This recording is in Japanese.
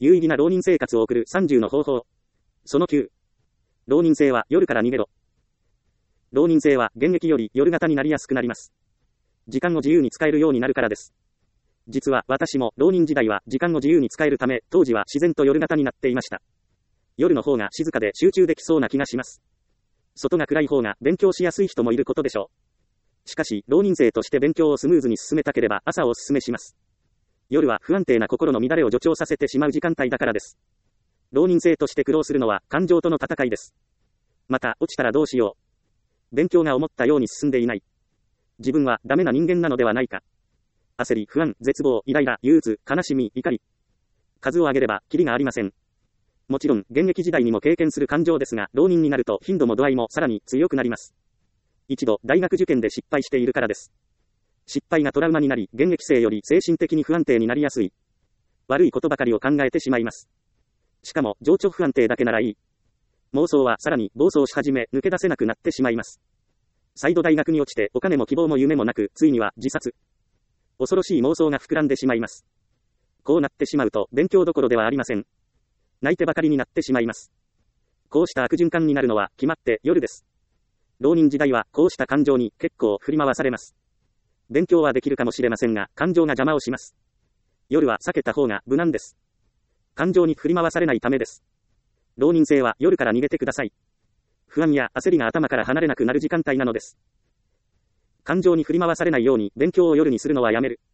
有意義な浪人生活を送る30の方法。その9。浪人性は夜から逃げろ。浪人性は現役より夜型になりやすくなります。時間を自由に使えるようになるからです。実は私も浪人時代は時間を自由に使えるため、当時は自然と夜型になっていました。夜の方が静かで集中できそうな気がします。外が暗い方が勉強しやすい人もいることでしょう。しかし、浪人生として勉強をスムーズに進めたければ朝をお勧めします。夜は不安定な心の乱れを助長させてしまう時間帯だからです。浪人生として苦労するのは感情との戦いです。また、落ちたらどうしよう。勉強が思ったように進んでいない。自分はダメな人間なのではないか。焦り、不安、絶望、イライラ、憂鬱、悲しみ、怒り。数を挙げれば、キリがありません。もちろん、現役時代にも経験する感情ですが、浪人になると頻度も度合いもさらに強くなります。一度、大学受験で失敗しているからです。失敗がトラウマになり、現役生より精神的に不安定になりやすい。悪いことばかりを考えてしまいます。しかも、情緒不安定だけならいい。妄想はさらに暴走し始め、抜け出せなくなってしまいます。再度大学に落ちて、お金も希望も夢もなく、ついには自殺。恐ろしい妄想が膨らんでしまいます。こうなってしまうと、勉強どころではありません。泣いてばかりになってしまいます。こうした悪循環になるのは、決まって夜です。浪人時代は、こうした感情に結構振り回されます。勉強はできるかもしれませんが、感情が邪魔をします。夜は避けた方が無難です。感情に振り回されないためです。浪人生は夜から逃げてください。不安や焦りが頭から離れなくなる時間帯なのです。感情に振り回されないように勉強を夜にするのはやめる。